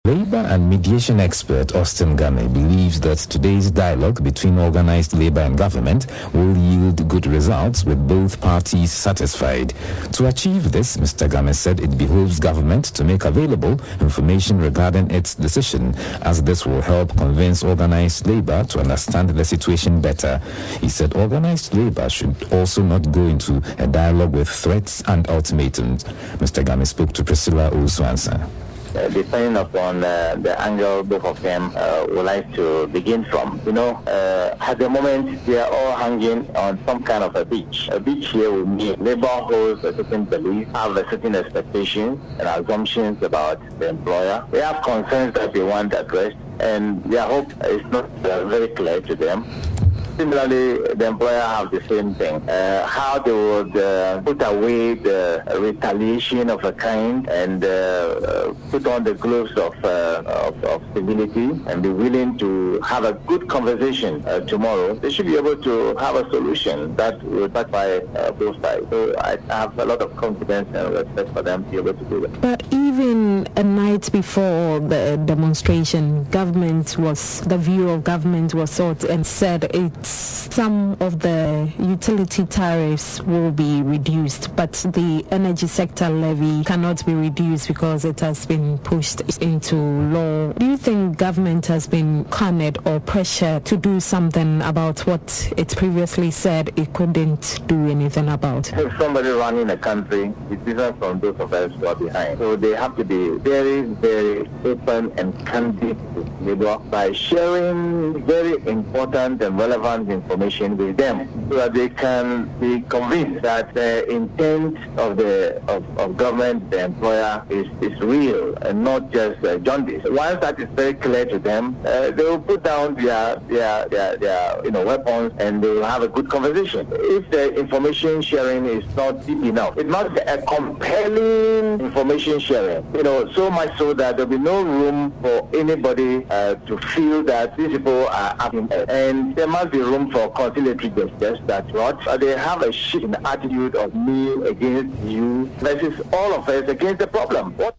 Labour and mediation expert Austin Game believes that today's dialogue between organised labour and government will yield good results with both parties satisfied. To achieve this, Mr. Game said it behoves government to make available information regarding its decision, as this will help convince organised labour to understand the situation better. He said organised labour should also not go into a dialogue with threats and ultimatums. Mr. Game spoke to Priscilla Oswansa. Depending upon the angle both of them would like to begin from. At the moment, they are all hanging on some kind of a beach. A beach here will mean labor holds a certain belief, have a certain expectations and assumptions about the employer. They have concerns that they want addressed, and their hope is not very clear to them. Similarly, the employer have the same thing. How they would put away the retaliation of a kind and put on the gloves of civility and be willing to have a good conversation tomorrow. They should be able to have a solution that will satisfy both sides. So I have a lot of confidence and respect for them to be able to do that. But even a night before the demonstration, the view of government was sought and said some of the utility tariffs will be reduced, but the energy sector levy cannot be reduced because it has been pushed into law. Do you think government has been cornered or pressured to do something about what it previously said it couldn't do anything about? If somebody running a country is different from those of us who are behind, so they have to be very, very open and candid with labor by sharing very important and relevant information with them, so that they can be convinced that the intent of government, the employer, is real and not just jaundice. Once that is very clear to them, they will put down their weapons and they will have a good conversation. If the information sharing is not deep enough, it must be a compelling information sharing. So much so that there will be no room for anybody to feel that these people are acting, and there must be room for conciliatory justice. That's what they have a shift in the attitude of me against you versus all of us against the problem.